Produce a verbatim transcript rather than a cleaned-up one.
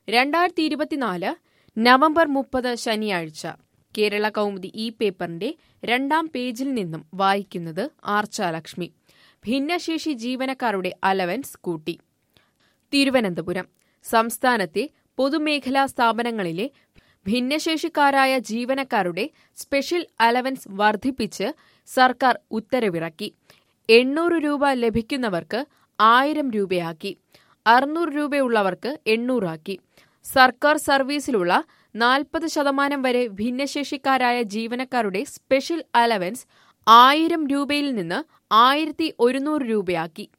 രണ്ടായിരത്തി ഇരുപത്തിനാല് നവംബർ മുപ്പത് ശനിയാഴ്ച കേരള കൗമുദി ഈ പേപ്പറിന്റെ രണ്ടാം പേജിൽ നിന്നും വായിക്കുന്നത് ആർച്ചാലക്ഷ്മി. ഭിന്നശേഷി ജീവനക്കാരുടെ അലവൻസ് കൂട്ടി. തിരുവനന്തപുരം സംസ്ഥാനത്തെ പൊതുമേഖലാ സ്ഥാപനങ്ങളിലെ ഭിന്നശേഷിക്കാരായ ജീവനക്കാരുടെ സ്പെഷ്യൽ അലവൻസ് വർദ്ധിപ്പിച്ച് സർക്കാർ ഉത്തരവിറക്കി. എണ്ണൂറ് രൂപ ലഭിക്കുന്നവർക്ക് ആയിരം രൂപയാക്കി. അറുന്നൂറ് രൂപയുള്ളവർക്ക് എണ്ണൂറാക്കി. സർക്കാർ സർവീസിലുള്ള നാൽപ്പത് ശതമാനം വരെ ഭിന്നശേഷിക്കാരായ ജീവനക്കാരുടെ സ്പെഷ്യൽ അലവൻസ് ആയിരം രൂപയിൽ നിന്ന് ആയിരത്തി ഒരുന്നൂറ് രൂപയാക്കി.